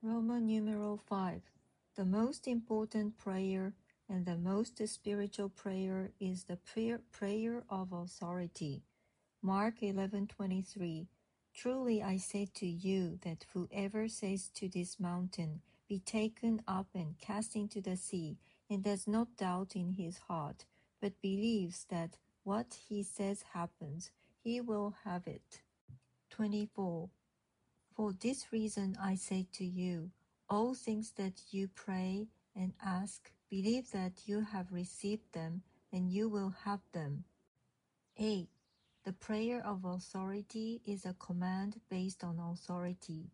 Roman numeral 5. The most important prayer and the most spiritual prayer is the prayer of authority. Mark 11:23. Truly I say to you that whoever says to this mountain, be taken up and cast into the sea, and does not doubt in his heart, but believes that what he says happens, he will have it. 24. For this reason I say to you, all things that you pray and ask, believe that you have received them, and you will have them. 8. The prayer of authority is a command based on authority.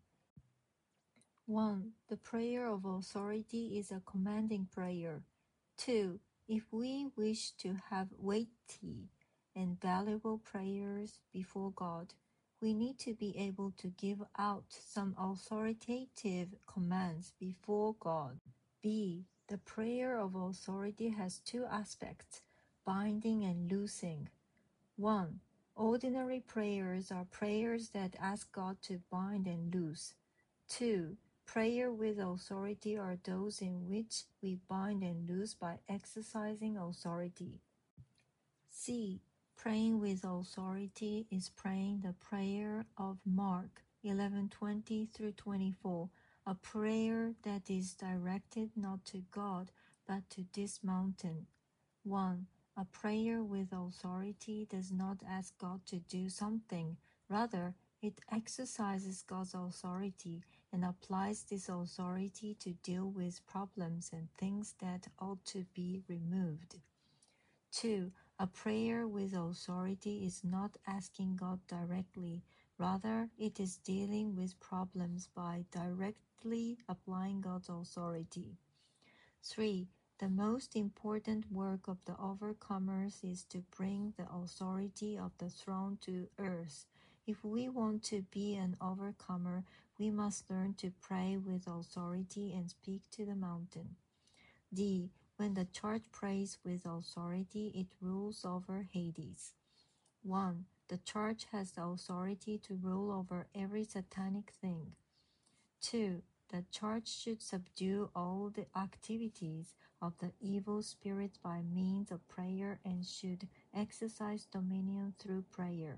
1. The prayer of authority is a commanding prayer. 2. If we wish to have weighty and valuable prayers before God, we need to be able to give out some authoritative commands before God. B. The prayer of authority has two aspects, binding and loosing. 1. Ordinary prayers are prayers that ask God to bind and loose. 2. Prayer with authority are those in which we bind and loose by exercising authority. C. Praying with authority is praying the prayer of Mark 11:20 through 24, a prayer that is directed not to God but to this mountain. 1. A prayer with authority does not ask God to do something. Rather, it exercises God's authority and applies this authority to deal with problems and things that ought to be removed. 2. A prayer with authority is not asking God directly. Rather, it is dealing with problems by directly applying God's authority. 3. The most important work of the overcomers is to bring the authority of the throne to earth. If we want to be an overcomer, we must learn to pray with authority and speak to the mountain. D. When the church prays with authority, it rules over Hades. 1. The church has the authority to rule over every satanic thing. 2. The church should subdue all the activities of the evil spirits by means of prayer and should exercise dominion through prayer.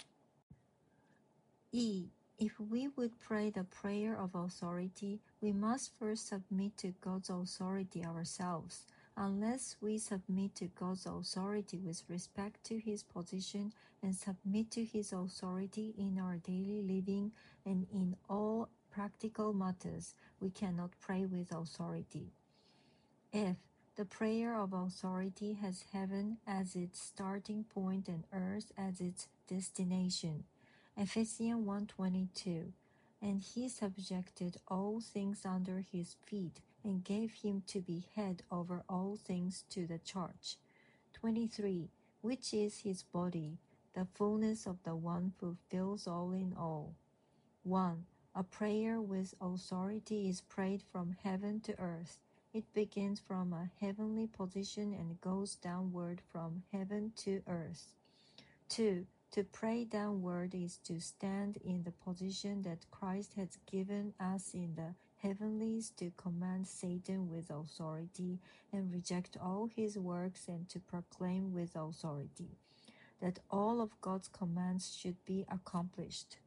E. If we would pray the prayer of authority, we must first submit to God's authority ourselves. Unless we submit to God's authority with respect to His position and submit to His authority in our daily living and in all practical matters, we cannot pray with authority. F. The prayer of authority has heaven as its starting point and earth as its destination. Ephesians 1:22. And he subjected all things under his feet and gave him to be head over all things to the church. 23. Which is his body, the fullness of the one who fills all in all. 1. A prayer with authority is prayed from heaven to earth. It begins from a heavenly position and goes downward from heaven to earth. 2. To pray downward is to stand in the position that Christ has given us in the heavenlies, to command Satan with authority and reject all his works, and to proclaim with authority that all of God's commands should be accomplished.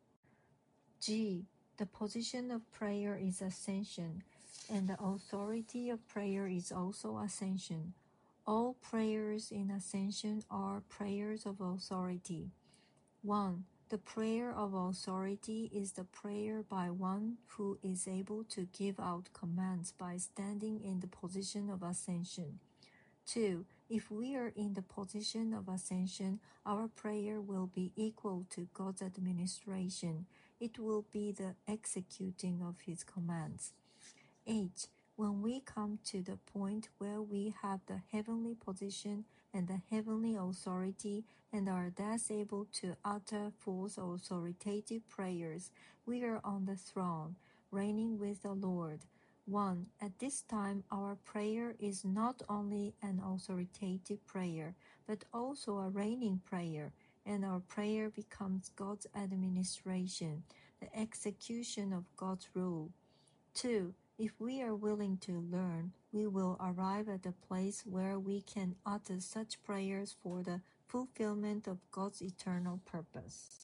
G. The position of prayer is ascension, and the authority of prayer is also ascension. All prayers in ascension are prayers of authority. 1. The prayer of authority is the prayer by one who is able to give out commands by standing in the position of ascension. 2. If we are in the position of ascension, our prayer will be equal to God's administration. It will be the executing of His commands. H. When we come to the point where we have the heavenly position and the heavenly authority and are thus able to utter forth authoritative prayers, we are on the throne, reigning with the Lord. 1. At this time, our prayer is not only an authoritative prayer, but also a reigning prayer, and our prayer becomes God's administration, the execution of God's rule. 2. If we are willing to learn, we will arrive at a place where we can utter such prayers for the fulfillment of God's eternal purpose.